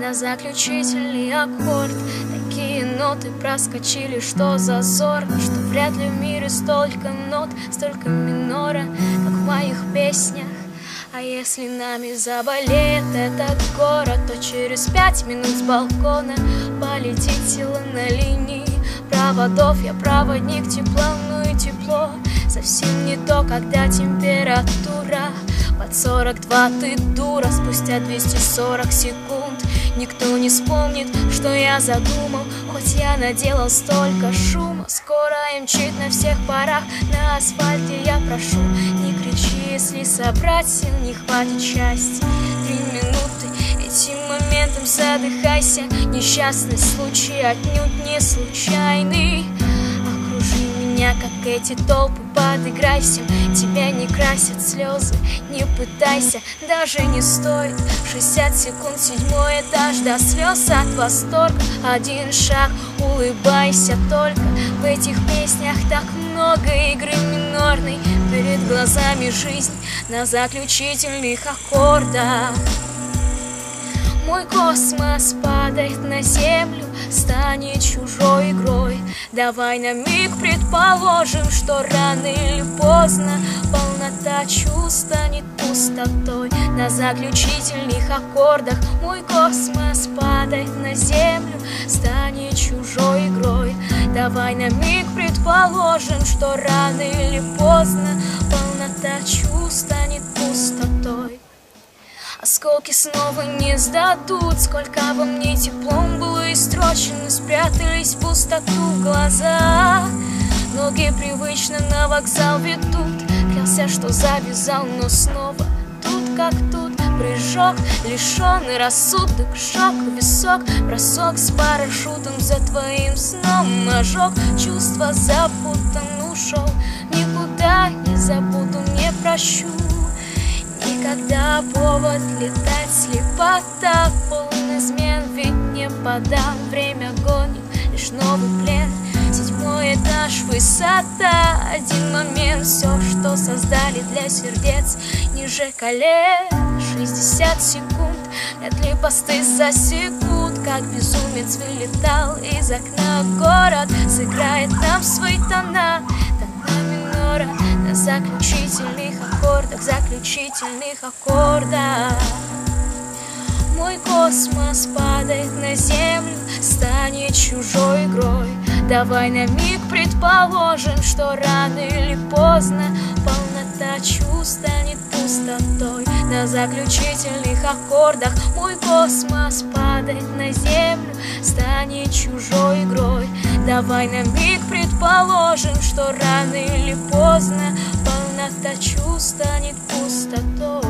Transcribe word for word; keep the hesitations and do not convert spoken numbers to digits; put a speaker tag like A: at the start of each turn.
A: на заключительный аккорд. Такие ноты проскочили, что зазорно, что вряд ли в мире столько нот, столько минора, как в моих песнях. А если нами заболеет этот город, то через пять минут с балкона полетит тело на линии проводов. Я проводник тепла, ну и тепло совсем не то, когда температура под сорок два, ты дура. Спустя двести сорок секунд никто не вспомнит, что я задумал, хоть я наделал столько шума. Скоро им мчит на всех парах, на асфальте я прошу, не кричи, если собрать сил не хватит счастья. Три минуты, этим моментом задыхайся, несчастный случай отнюдь не случайный. Окружи меня, как эти толпы, подыграйся, тебя не красят слезы, не пытайся, даже не стоит. Шестьдесят секунд, седьмой этаж, до слез от восторга, один шаг, улыбайся только. В этих песнях так много игры минорной, перед глазами жизнь на заключительных аккордах. Мой космос падает на землю, станет чужой игрой. Давай на миг предположим, что рано или поздно полнота чувств станет пустотой. На заключительных аккордах мой космос падает на землю, станет чужой игрой. Давай на миг предположим, что рано или поздно полнота чувств станет пустотой. Осколки снова не сдадут, сколько во мне теплом было истрочено, спрятались в пустоту в глазах. Ноги привычно на вокзал ведут, клялся, что завязал, но снова тут как тут. Прыжок, лишенный рассудок, шок, висок, бросок с парашютом за твоим сном. Ожог, чувства запутан, ушел, никуда не забуду, не прощу. Никогда повод летать, слепота, полный измен, ведь не подам. Время гонит, лишь новый плен, седьмой этаж, высота. Один момент, все, что создали для сердец ниже колен. Шестьдесят секунд, вряд ли посты засекут, как безумец вылетал из окна. Город сыграет нам свои тона, тона минора на заключительных аккордах, заключительных аккордах. Мой космос падает на землю, станет чужой игрой. Давай на миг предположим, что рано или поздно полнота чувств станет пустотой. На заключительных аккордах мой космос падает на землю, станет чужой игрой. Давай на миг предположим, что рано или поздно полнота чувств станет пустотой.